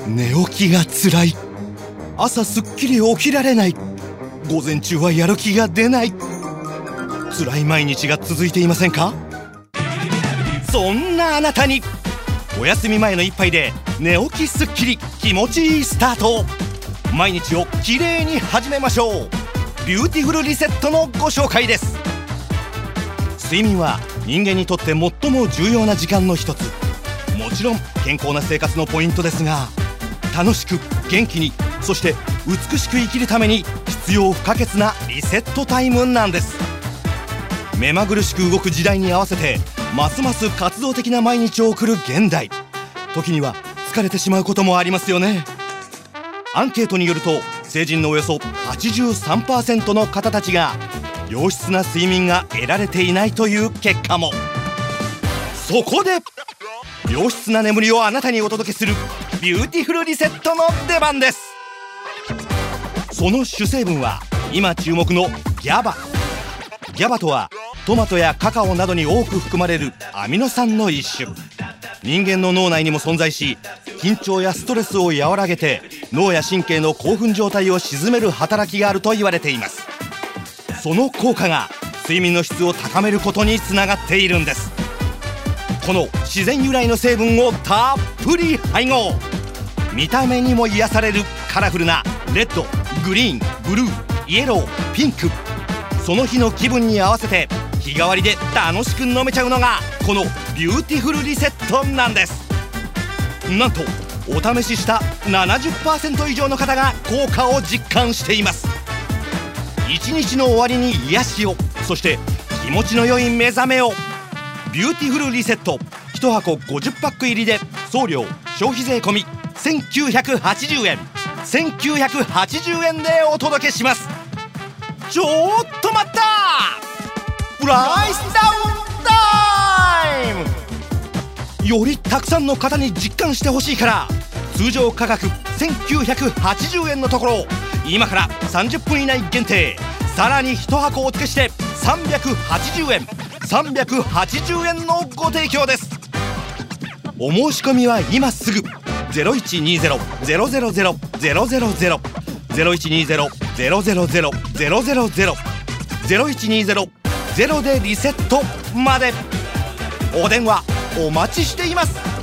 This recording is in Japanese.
寝起きがつらい、朝すっきり起きられない、午前中はやる気が出ない、辛い毎日が続いていませんか？そんなあなたにお休み前の一杯で寝起きすっきり気持ちいいスタート。毎日をきれいに始めましょう。ビューティフルリセットのご紹介です。睡眠は人間にとって最も重要な時間の一つ。もちろん健康な生活のポイントですが、楽しく元気に、そして美しく生きるために必要不可欠なリセットタイムなんです。目まぐるしく動く時代に合わせてますます活動的な毎日を送る現代、時には疲れてしまうこともありますよね。アンケートによると、成人のおよそ 83% の方たちが良質な睡眠が得られていないという結果も。そこで良質な眠りをあなたにお届けするビューティフルリセットの出番です。その主成分は今注目のGABA。 GABA とはトマトやカカオなどに多く含まれるアミノ酸の一種。人間の脳内にも存在し、緊張やストレスを和らげて脳や神経の興奮状態を鎮める働きがあると言われています。その効果が睡眠の質を高めることにつながっているんです。この自然由来の成分をたっぷり配合。見た目にも癒されるカラフルなレッド、グリーン、ブルー、イエロー、ピンク、その日の気分に合わせて日替わりで楽しく飲めちゃうのがこのビューティフルリセットなんです。なんとお試しした 70% 以上の方が効果を実感しています。一日の終わりに癒しを、そして気持ちの良い目覚めを。ビューティフルリセット1箱50パック入りで送料消費税込み1980円1980円でお届けします。ちょっと待った、プライスダウンタイム。よりたくさんの方に実感してほしいから、通常価格1980円のところ、今から30分以内限定、さらに1箱お付けして380円380円のご提供です。お申し込みは今すぐ。 0120-000-000 0120-000-000 0120-0でリセットまでお電話お待ちしています。